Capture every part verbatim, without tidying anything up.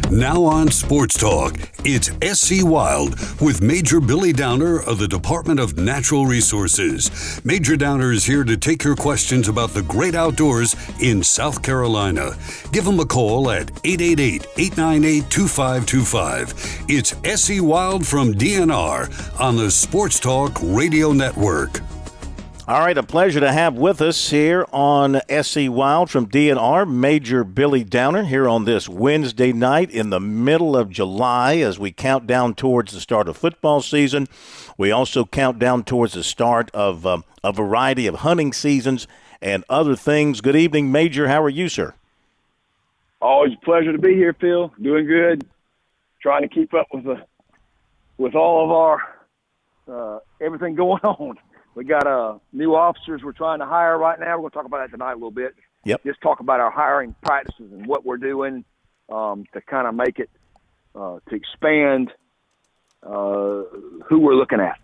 Now on Sports Talk, it's S C Wild with Major Billy Downer of the Department of Natural Resources. Major Downer is here to take your questions about the great outdoors in South Carolina. Give him a call at eight eight eight, eight nine eight, two five two five. It's S C Wild from D N R on the Sports Talk Radio Network. All right, a pleasure to have with us here on S C Wild from D N R, Major Billy Downer, here on this Wednesday night in the middle of July as we count down towards the start of football season. We also count down towards the start of um, a variety of hunting seasons and other things. Good evening, Major. How are you, sir? Always a pleasure to be here, Phil. Doing good. Trying to keep up with the with all of our uh, everything going on. We got uh, new officers we're trying to hire right now. We're going to talk about that tonight a little bit. Yep. Just talk about our hiring practices and what we're doing um, to kind of make it, uh, to expand uh, who we're looking at.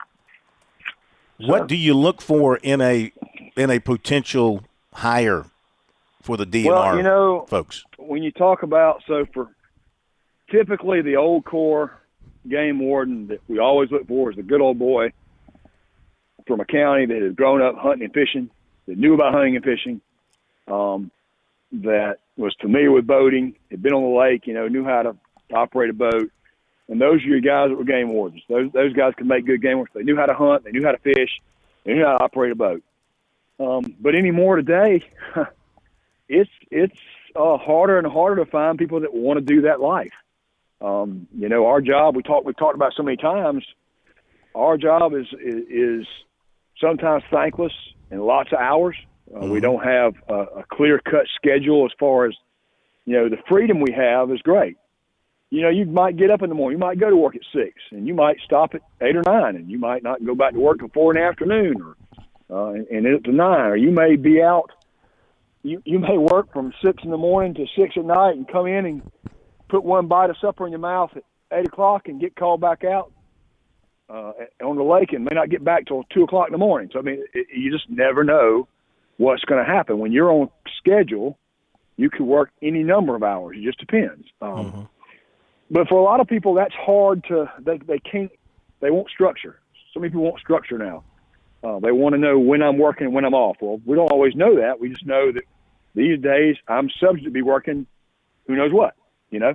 What So, do you look for in a in a potential hire for the D N R well, you know, folks? when you talk about, so for typically the old core game warden that we always look for is the good old boy from a county that has grown up hunting and fishing, that knew about hunting and fishing, um, that was familiar with boating, had been on the lake, you know, knew how to operate a boat. And those are your guys that were game wardens. Those those guys could make good game wardens. They knew how to hunt, they knew how to fish, they knew how to operate a boat. Um, but anymore today, it's it's uh, harder and harder to find people that want to do that life. Um, you know, our job, we talked we talked about so many times, our job is is, is sometimes thankless and lots of hours. Uh, Mm-hmm. We don't have a, a clear-cut schedule as far as, you know, the freedom we have is great. You know, you might get up in the morning, you might go to work at six, and you might stop at eight or nine, and you might not go back to work until four in the afternoon, or uh, and, and then to nine, or you may be out. You you may work from six in the morning to six at night, and come in and put one bite of supper in your mouth at eight o'clock, and get called back out Uh, on the lake and may not get back till two o'clock in the morning. So, I mean, it, you just never know what's going to happen. When you're on schedule, you could work any number of hours. It just depends. Um, Mm-hmm. But for a lot of people, that's hard to, they, they can't, they want structure. So many people want structure now. Uh, they want to know when I'm working and when I'm off. Well, we don't always know that. We just know that these days I'm subject to be working who knows what, you know?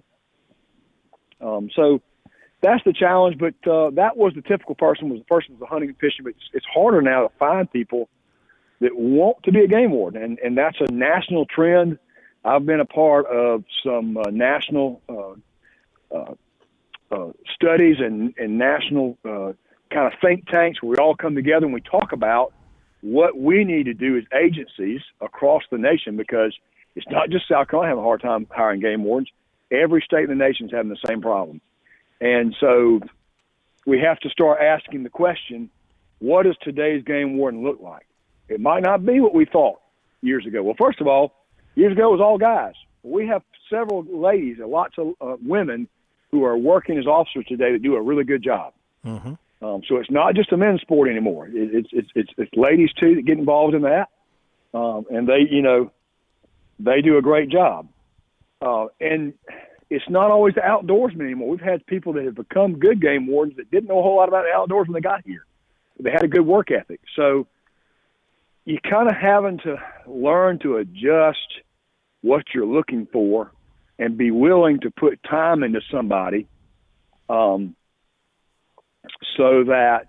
Um, so, that's the challenge, but uh, that was the typical person, was the person who was hunting and fishing. But it's, it's harder now to find people that want to be a game warden, and, and that's a national trend. I've been a part of some uh, national uh, uh, uh, studies and, and national uh, kind of think tanks where we all come together and we talk about what we need to do as agencies across the nation, because it's not just South Carolina having a hard time hiring game wardens. Every state in the nation is having the same problem. And so we have to start asking the question, what does today's game warden look like? It might not be what we thought years ago. Well, first of all, years ago it was all guys. We have several ladies and lots of uh, women who are working as officers today that do a really good job. Mm-hmm. Um, so it's not just a men's sport anymore. It, it's, it's, it's, it's ladies, too, that get involved in that. Um, and they, you know, they do a great job. Uh, and it's not always the outdoorsmen anymore. We've had people that have become good game wardens that didn't know a whole lot about the outdoors when they got here. They had a good work ethic. So you kind of having to learn to adjust what you're looking for and be willing to put time into somebody um, so that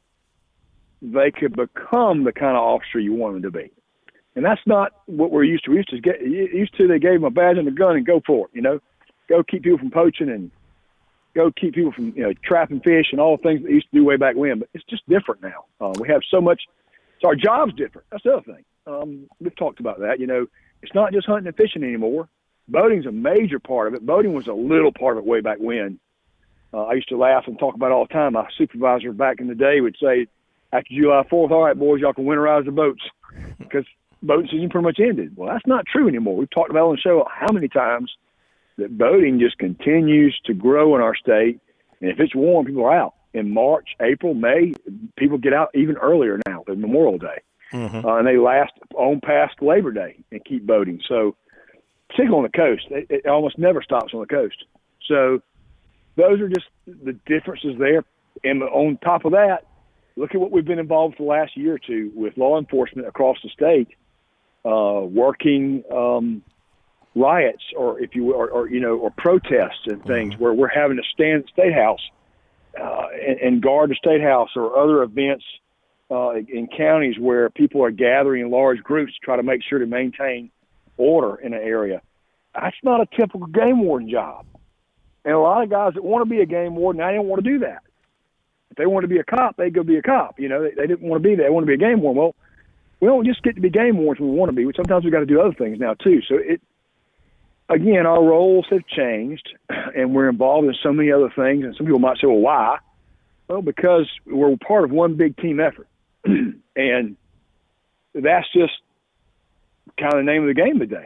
they could become the kind of officer you want them to be. And that's not what we're used to. We used to get used to they gave them a badge and a gun and go for it, you know. Go keep people from poaching and go keep people from, you know, trapping fish and all the things that they used to do way back when. But it's just different now. Uh, we have so much. So our job's different. That's the other thing. Um, we've talked about that. You know, it's not just hunting and fishing anymore. Boating's a major part of it. Boating was a little part of it way back when. Uh, I used to laugh and talk about it all the time. My supervisor back in the day would say, after July fourth, all right, boys, y'all can winterize the boats because boating season pretty much ended. Well, that's not true anymore. We've talked about on the show how many times that boating just continues to grow in our state. And if it's warm, people are out. In March, April, May, people get out even earlier now than Memorial Day. Mm-hmm. Uh, and they last on past Labor Day and keep boating. So particularly on the coast. It, it almost never stops on the coast. So those are just the differences there. And on top of that, look at what we've been involved with the last year or two with law enforcement across the state, uh, working um, riots or, if you will, or, or you know, or protests and things mm-hmm. where we're having to stand at the State House uh, and, and guard the State House or other events uh, in counties where people are gathering in large groups to try to make sure to maintain order in an area. That's not a typical game warden job. And a lot of guys that want to be a game warden, I didn't want to do that. If they want to be a cop, they go be a cop. You know, they, they didn't want to be there. They want to be a game warden. Well, we don't just get to be game wardens when we want to be. Sometimes we've got to do other things now, too. So, it again, our roles have changed, and we're involved in so many other things. And some people might say, well, why? Well, because we're part of one big team effort. And that's just kind of the name of the game today.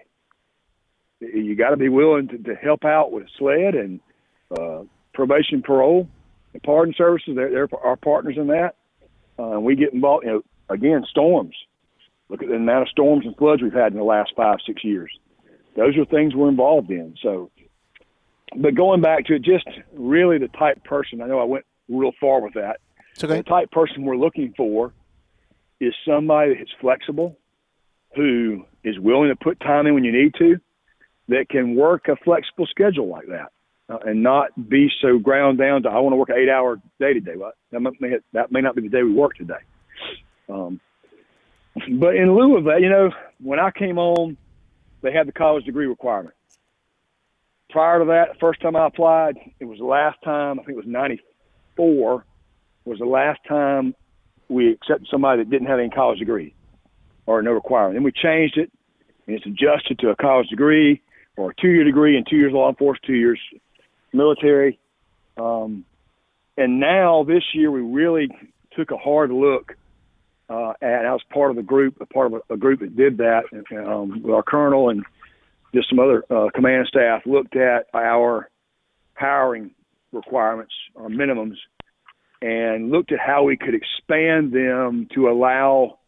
You got to be willing to, to help out with SLED and uh, probation, parole. Pardon services, they're, they're our partners in that. Uh, and we get involved, you know, again, storms. Look at the amount of storms and floods we've had in the last five, six years. Those are things we're involved in. So, but going back to it, just really the type person, I know I went real far with that. It's okay. The type person we're looking for is somebody that's flexible, who is willing to put time in when you need to, that can work a flexible schedule like that. Uh, and not be so ground down to, I want to work an eight-hour day today. Well, that may, that may not be the day we work today. Um, but in lieu of that, you know, when I came on, they had the college degree requirement. Prior to that, the first time I applied, it was the last time, I think it was ninety-four, was the last time we accepted somebody that didn't have any college degree or no requirement. Then we changed it, and it's adjusted to a college degree or a two-year degree and two years law enforcement, two years military. Um, and now this year we really took a hard look uh, at, I was part of the group, a part of a, a group that did that um, with our colonel and just some other uh, command staff, looked at our powering requirements, our minimums, and looked at how we could expand them to allow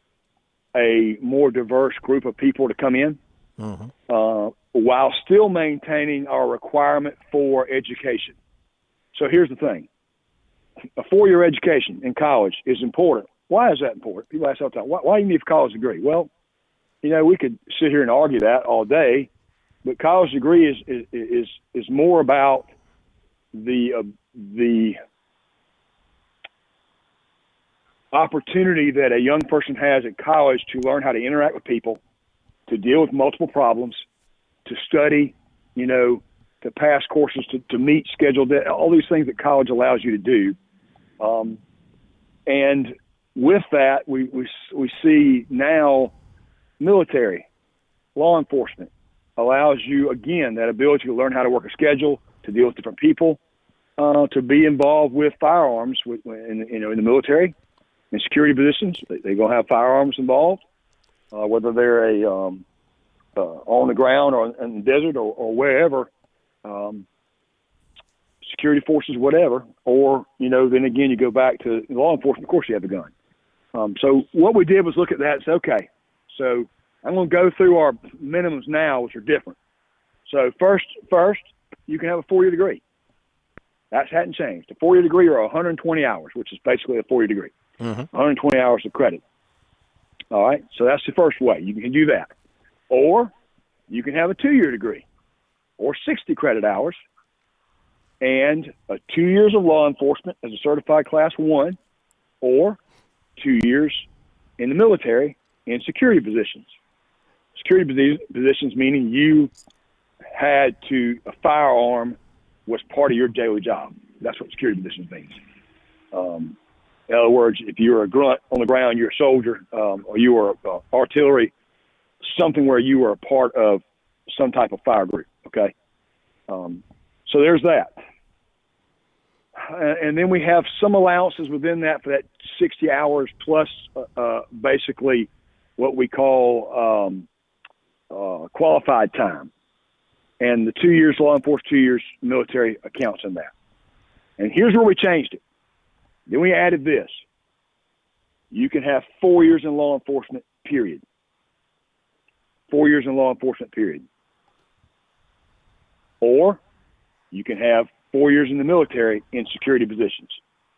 a more diverse group of people to come in. Mm-hmm. Uh, while still maintaining our requirement for education. So here's the thing. A four-year education in college is important. Why is that important? People ask all the time, why, why do you need a college degree? Well, you know, we could sit here and argue that all day, but college degree is is is, is more about the uh, the opportunity that a young person has at college to learn how to interact with people, to deal with multiple problems, to study, you know, to pass courses, to, to meet scheduled, all these things that college allows you to do. Um, and with that, we, we, we see now military, law enforcement allows you, again, that ability to learn how to work a schedule, to deal with different people, uh, to be involved with firearms with, in, you know, in the military, in security positions. They, they're going to have firearms involved, uh, whether they're a um, Uh, on the ground or in the desert or, or wherever, um, security forces, whatever, or, you know, then again, you go back to law enforcement, of course you have a gun. Um, so what we did was look at that and say, okay, so I'm going to go through our minimums now, which are different. So first, first, you can have a four-year degree. That hadn't changed. A four-year degree or one hundred twenty hours, which is basically a four-year degree, mm-hmm. one hundred twenty hours of credit. All right, so that's the first way. You can do that. Or you can have a two-year degree or sixty credit hours and a two years of law enforcement as a certified class one or two years in the military in security positions. Security positions meaning you had to, a firearm was part of your daily job. That's what security positions means. Um, in other words, if you were a grunt on the ground, you're a soldier, um, or you were uh, artillery, something where you were a part of some type of fire group, okay? Um, so there's that. Uh, and then we have some allowances within that for that sixty hours plus uh, uh, basically what we call um, uh, qualified time. And the two years law enforcement, two years military accounts in that. And here's where we changed it. Then we added this. You can have four years in law enforcement, period. Four years in law enforcement, period. or you can have four years in the military in security positions.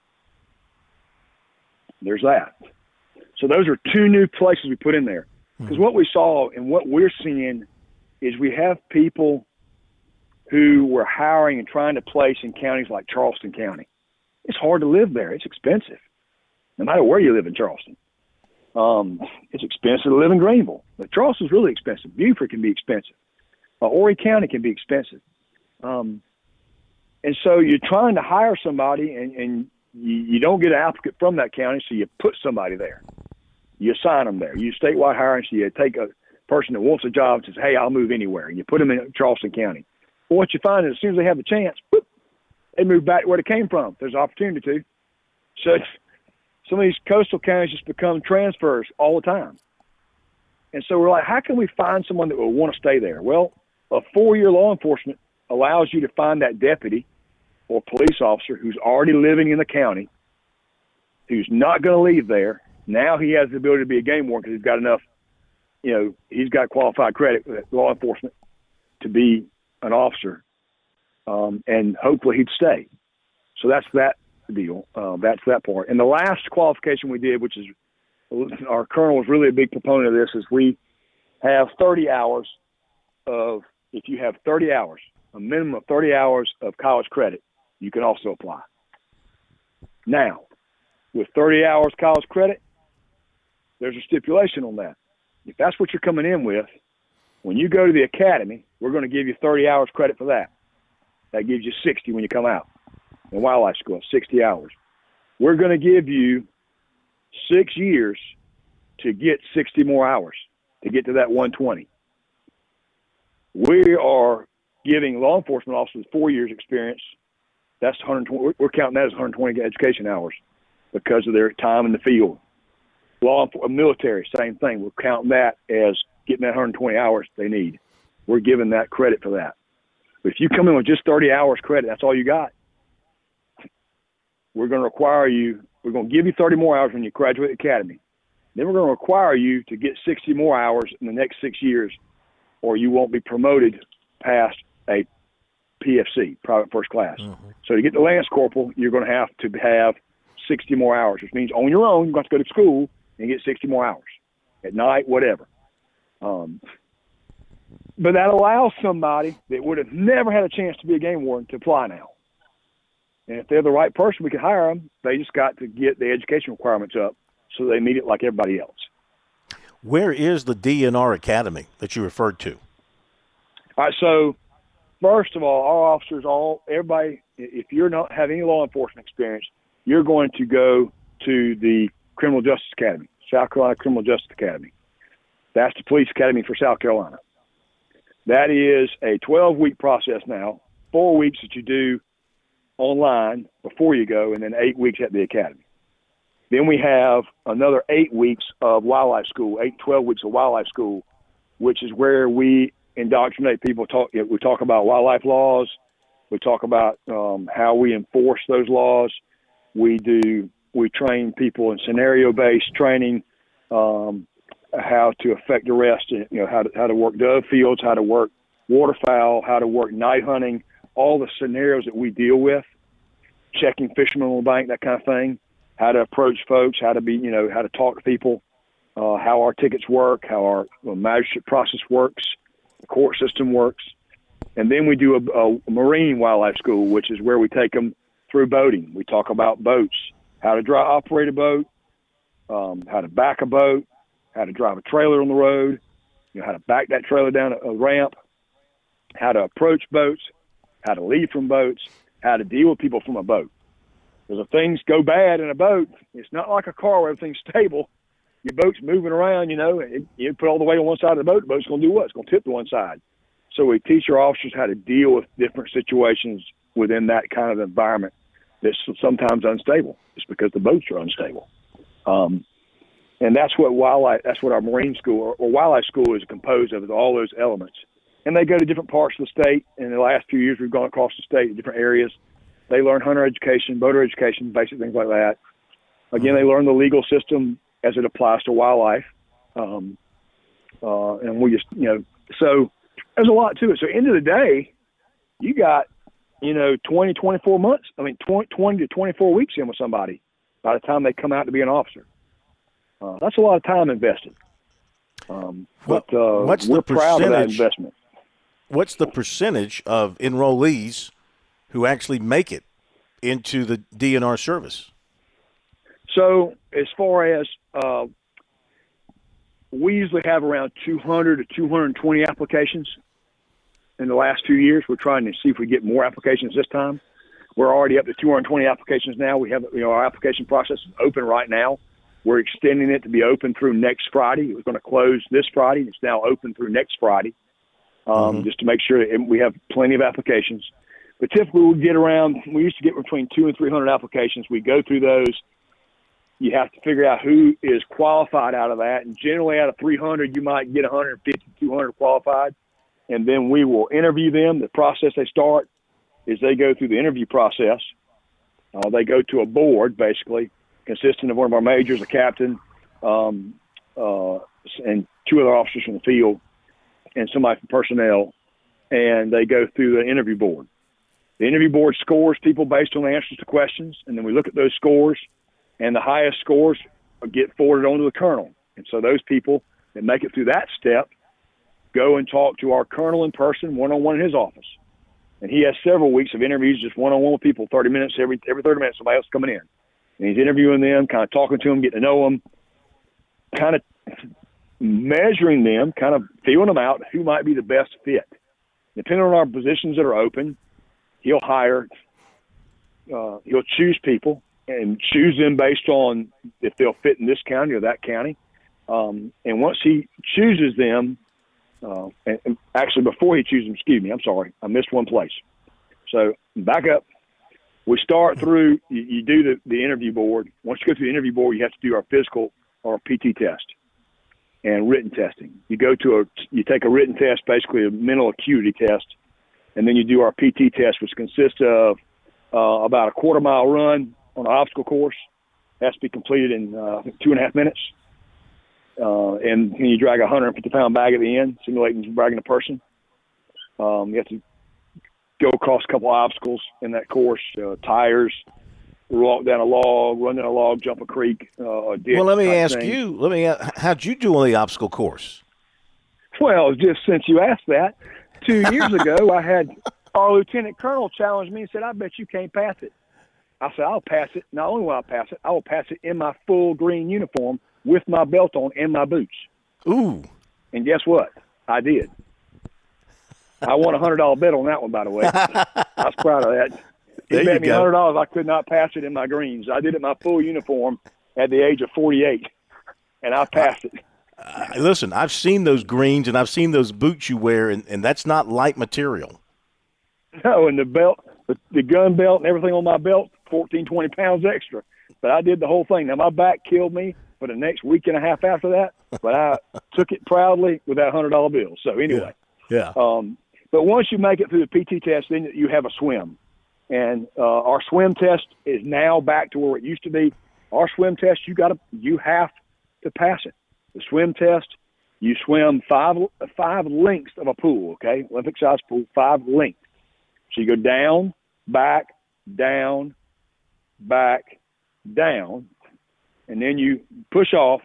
There's that. So those are two new places we put in there. Because what we saw and what we're seeing is we have people who we're hiring and trying to place in counties like Charleston County. It's hard to live there. It's expensive, no matter where you live in Charleston. Um, it's expensive to live in Greenville. But Charleston's really expensive. Beaufort can be expensive. Uh, Horry County can be expensive. Um, and so you're trying to hire somebody, and, and you, you don't get an applicant from that county, so you put somebody there. You assign them there. You statewide hiring, so you take a person that wants a job and says, hey, I'll move anywhere, and you put them in Charleston County. Well, what you find is as soon as they have the chance, whoop, they move back to where they came from. There's an opportunity to. So some of these coastal counties just become transfers all the time. And so we're like, how can we find someone that will want to stay there? Well, a four-year law enforcement allows you to find that deputy or police officer who's already living in the county, who's not going to leave there. Now he has the ability to be a game warden because he's got enough, you know, he's got qualified credit with law enforcement to be an officer, um, and hopefully he'd stay. So that's that deal. Uh, that's that part. And the last qualification we did, which is our colonel was really a big proponent of this, is we have thirty hours of, if you have thirty hours, a minimum of thirty hours of college credit, you can also apply. Now, with thirty hours college credit, there's a stipulation on that. If that's what you're coming in with, when you go to the academy, we're going to give you thirty hours credit for that. That gives you sixty when you come out in wildlife school, sixty hours. We're going to give you six years to get sixty more hours, to get to that one twenty. We are giving law enforcement officers four years experience. That's one hundred twenty. We're counting that as one hundred twenty education hours because of their time in the field. Law military, same thing. We're counting that as getting that one hundred twenty hours they need. We're giving that credit for that. But if you come in with just thirty hours credit, that's all you got. We're going to require you, we're going to give you thirty more hours when you graduate academy. Then we're going to require you to get sixty more hours in the next six years, or you won't be promoted past a P F C, private first class. Mm-hmm. So to get the Lance Corporal, you're going to have to have sixty more hours, which means on your own, you're going to have to go to school and get sixty more hours at night, whatever. Um, but that allows somebody that would have never had a chance to be a game warden to apply now. And if they're the right person, we can hire them. They just got to get the education requirements up so they meet it like everybody else. Where is the D N R Academy that you referred to? All right, so first of all, our officers, all everybody, if you're not have any law enforcement experience, you're going to go to the Criminal Justice Academy, South Carolina Criminal Justice Academy. That's the police academy for South Carolina. That is a twelve-week process now, four weeks that you do online before you go, and then eight weeks at the academy. Then we have another eight weeks of wildlife school, eight, twelve weeks of wildlife school, which is where we indoctrinate people. Talk, we talk about wildlife laws. We talk about um, how we enforce those laws. We do. We train people in scenario-based training, um, how to effect arrest, you know, how to how to work dove fields, how to work waterfowl, how to work night hunting, all the scenarios that we deal with, checking fishermen on the bank, that kind of thing, how to approach folks, how to be, you know, how to talk to people, uh, how our tickets work, how our well, magistrate process works, the court system works. And then we do a, a marine wildlife school, which is where we take them through boating. We talk about boats, how to drive, operate a boat, um, how to back a boat, how to drive a trailer on the road, you know, how to back that trailer down a, a ramp, how to approach boats, how to leave from boats, how to deal with people from a boat. Because if things go bad in a boat, it's not like a car where everything's stable. Your boat's moving around, you know, it, you put all the weight on one side of the boat, the boat's going to do what? It's going to tip to one side. So we teach our officers how to deal with different situations within that kind of environment that's sometimes unstable, just because the boats are unstable. Um, and that's what wildlife, that's what our marine school or, or wildlife school is composed of, is all those elements. And they go to different parts of the state. In the last few years, we've gone across the state in different areas. They learn hunter education, boater education, basic things like that. Again, they learn the legal system as it applies to wildlife. Um, uh, and we just, you know, so there's a lot to it. So end of the day, you got, you know, twenty, twenty-four months. I mean, twenty, twenty to twenty-four weeks in with somebody by the time they come out to be an officer. Uh, that's a lot of time invested. Um, but uh, what's we're the proud of that percentage? investment. What's the percentage of enrollees who actually make it into the D N R service? So as far as uh, we usually have around two hundred to two hundred twenty applications in the last few years. We're trying to see if we get more applications this time. We're already up to two hundred twenty applications now. We have, you know, our application process is open right now. We're extending it to be open through next Friday. It was going to close this Friday. It's now open through next Friday, um, mm-hmm. just to make sure that we have plenty of applications. But typically we get around, we used to get between two and three hundred applications. We go through those. You have to figure out who is qualified out of that. And generally out of three hundred, you might get one hundred fifty, two hundred qualified. And then we will interview them. The process they start is they go through the interview process. Uh, they go to a board, basically, consisting of one of our majors, a captain, um, uh, and two other officers from the field, and somebody from personnel. And they go through the interview board. The interview board scores people based on the answers to questions, and then we look at those scores. And the highest scores get forwarded onto the colonel. And so those people that make it through that step go and talk to our colonel in person, one-on-one in his office. And he has several weeks of interviews, just one-on-one with people, thirty minutes, every every thirty minutes, somebody else coming in. And he's interviewing them, kind of talking to them, getting to know them, kind of measuring them, kind of feeling them out, who might be the best fit. Depending on our positions that are open, he'll hire, uh, he'll choose people, and choose them based on if they'll fit in this county or that county. Um, and once he chooses them, uh, and, and actually before he chooses them, excuse me, I'm sorry, I missed one place. So back up. We start through, you, you do the, the interview board. Once you go through the interview board, you have to do our physical or P T test and written testing. You go to a, you take a written test, basically a mental acuity test, and then you do our P T test, which consists of uh, about a quarter mile run on an obstacle course. It has to be completed in uh, two and a half minutes. Uh, and, and you drag a one hundred fifty pound bag at the end, simulating dragging a person. Um, you have to go across a couple of obstacles in that course, uh, tires, walk down a log, run down a log, jump a creek, uh, a ditch. Well, let me ask thing. you, let me, uh, how'd you do on the obstacle course? Well, just since you asked that, two years ago, I had our lieutenant colonel challenge me and said, I bet you can't pass it. I said, I'll pass it. Not only will I pass it, I will pass it in my full green uniform with my belt on and my boots. Ooh. And guess what? I did. I won a one hundred dollar bet on that one, by the way. I was proud of that. He There bet you me go. one hundred dollars I could not pass it in my greens. I did it in my full uniform at the age of forty-eight, and I passed it. Uh, listen, I've seen those greens and I've seen those boots you wear, and, and that's not light material. No, and the belt, the, the gun belt and everything on my belt, fourteen, twenty pounds extra. But I did the whole thing. Now, my back killed me for the next week and a half after that, but I took it proudly with that one hundred dollar bill. So anyway. Yeah. Um, but once you make it through the P T test, then you have a swim. And uh, our swim test is now back to where it used to be. Our swim test, you got to, you have to pass it. The swim test, you swim five five lengths of a pool, okay? Olympic-sized pool, five lengths. So you go down, back, down, back, down, and then you push off,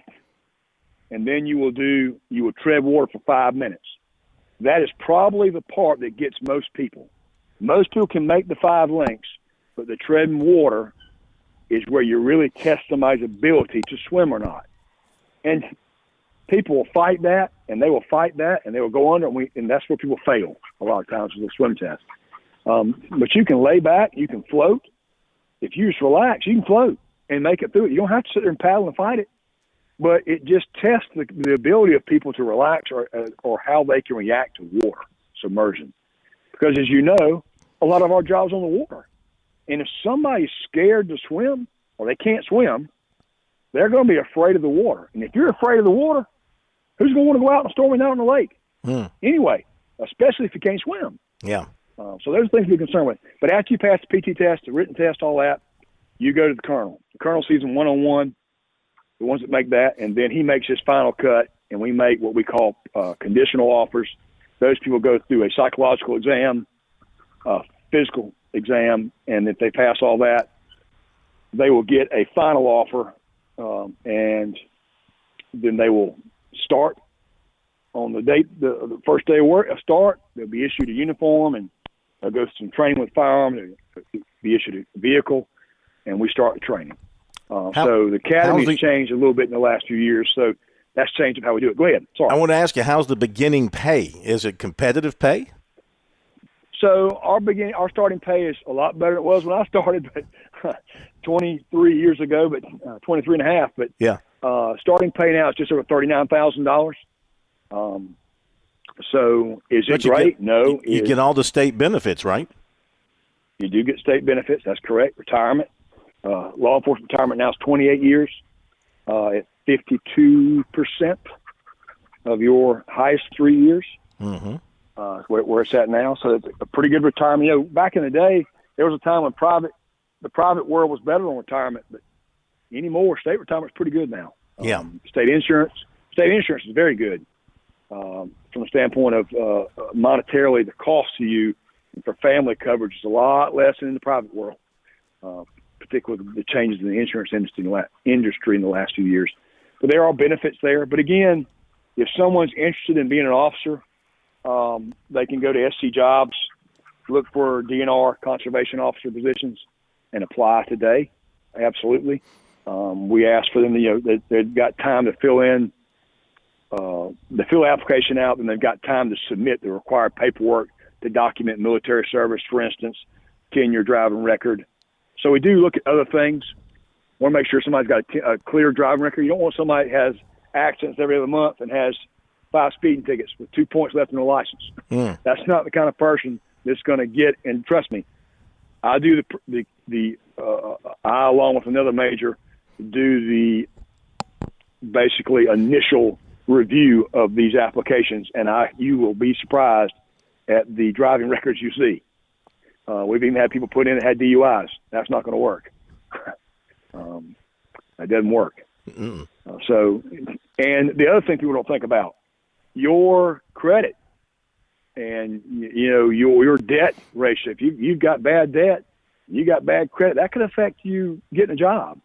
and then you will do, you will tread water for five minutes. That is probably the part that gets most people. Most people can make the five lengths, but the treading water is where you really test somebody's ability to swim or not. And people will fight that, and they will fight that, and they will go under, and, we, and that's where people fail a lot of times with the swim test. Um, but you can lay back, you can float. If you just relax, you can float and make it through it. You don't have to sit there and paddle and fight it. But it just tests the, the ability of people to relax or, uh, or how they can react to water, submersion. Because as you know, a lot of our job's on the water. And if somebody's scared to swim or they can't swim, they're going to be afraid of the water. And if you're afraid of the water, who's going to want to go out on a stormy night on the lake? Mm. Anyway, especially if you can't swim. Yeah. Uh, so those are things to be concerned with. But after you pass the P T test, the written test, all that, you go to the colonel. The colonel sees them one-on-one, the ones that make that, and then he makes his final cut, and we make what we call uh, conditional offers. Those people go through a psychological exam, uh, physical exam, and if they pass all that, they will get a final offer, um, and then they will start on the date, the, the first day of work, a start. They'll be issued a uniform, and they'll go through some training with firearms. They'll be issued a vehicle, and we start the training. Uh, how, so the academy the, has changed a little bit in the last few years, so that's changed how we do it. Go ahead. Sorry. I want to ask you, how's the beginning pay? Is it competitive pay? So our beginning, our starting pay is a lot better than it was when I started, but twenty-three years ago, but uh, twenty-three and a half. But yeah, uh, starting pay now is just over thirty-nine thousand dollars. Um, so is it great? Get, no. You, you get all the state benefits, right? You do get state benefits. That's correct. Retirement, uh, law enforcement retirement now is twenty-eight years uh, at fifty-two percent of your highest three years. Mm-hmm. Uh, where, where it's at now. So it's a pretty good retirement. You know, back in the day, there was a time when private, the private world was better on retirement, but anymore, state retirement's pretty good now. Yeah. Um, state insurance, state insurance is very good um, from the standpoint of uh, monetarily the cost to you for family coverage is a lot less than in the private world, uh, particularly the changes in the insurance industry in the, la- industry in the last few years. But there are benefits there. But again, if someone's interested in being an officer, Um, they can go to S C Jobs, look for D N R conservation officer positions, and apply today. Absolutely. Um, we ask for them, to, you know, they, they've got time to fill in, uh, to fill the application out, and they've got time to submit the required paperwork to document military service, for instance, ten-year driving record. So we do look at other things. We want to make sure somebody's got a, t- a clear driving record. You don't want somebody that has accidents every other month and has five speeding tickets with two points left in their license. Mm. That's not the kind of person that's going to get, and trust me, I do the, the, the uh, I, along with another major, do the basically initial review of these applications, and I, you will be surprised at the driving records you see. Uh, we've even had people put in that had D U Is. That's not going to work. um, that doesn't work. Uh, so, and the other thing people don't think about, your credit and, you know, your your debt ratio. If you, you've got bad debt, you got bad credit, that could affect you getting a job.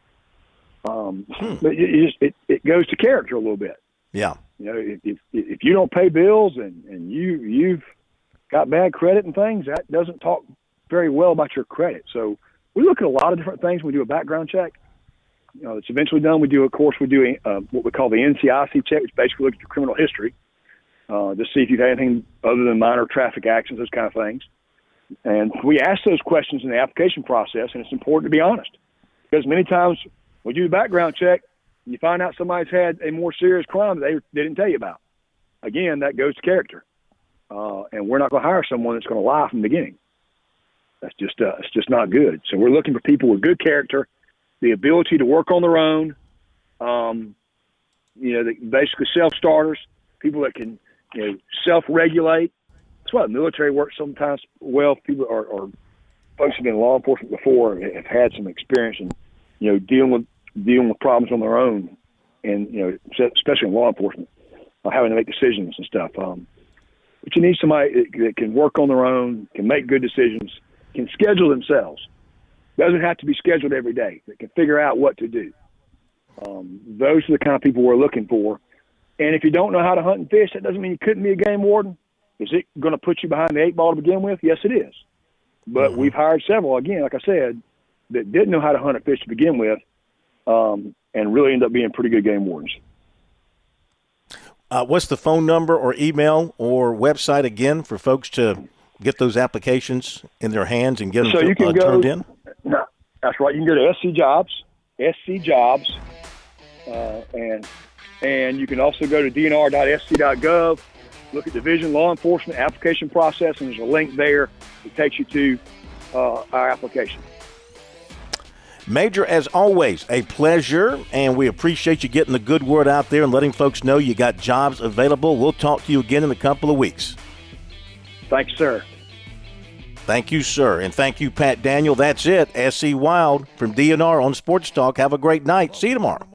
Um, hmm. But it, it, just, it, it goes to character a little bit. Yeah. You know, if, if, if you don't pay bills and, and you, you've got bad credit and things, that doesn't talk very well about your credit. So we look at a lot of different things. We do a background check. You know, it's eventually done. We do, of course, we do uh, what we call the N C I C check, which basically looks at your criminal history uh, to see if you've had anything other than minor traffic accidents, those kind of things. And we ask those questions in the application process, and it's important to be honest because many times we do the background check and you find out somebody's had a more serious crime that they didn't tell you about. Again, that goes to character, uh, and we're not going to hire someone that's going to lie from the beginning. That's just uh, it's just not good. So we're looking for people with good character, the ability to work on their own, um, you know, the, basically self-starters, people that can, you know, self-regulate. That's why the military works sometimes well. People are, are folks who've been in law enforcement before have had some experience in, you know, dealing with dealing with problems on their own, and you know, especially in law enforcement, uh, having to make decisions and stuff. Um, but you need somebody that, that can work on their own, can make good decisions, can schedule themselves. Doesn't have to be scheduled every day. That can figure out what to do. Um, those are the kind of people we're looking for. And if you don't know how to hunt and fish, that doesn't mean you couldn't be a game warden. Is it going to put you behind the eight ball to begin with? Yes, it is. But mm-hmm. we've hired several, again, like I said, that didn't know how to hunt and fish to begin with, um, and really end up being pretty good game wardens. Uh, what's the phone number or email or website again for folks to get those applications in their hands and get them so you can uh, go, turned in? No, that's right. You can go to S C Jobs, S C Jobs, uh, and and you can also go to D N R dot S C dot gov, look at Division Law Enforcement Application Process, and there's a link there that takes you to uh, our application. Major, as always, a pleasure, and we appreciate you getting the good word out there and letting folks know you got jobs available. We'll talk to you again in a couple of weeks. Thanks, sir. Thank you, sir. And thank you, Pat Daniel. That's it. S C Wild from D N R on Sports Talk. Have a great night. See you tomorrow.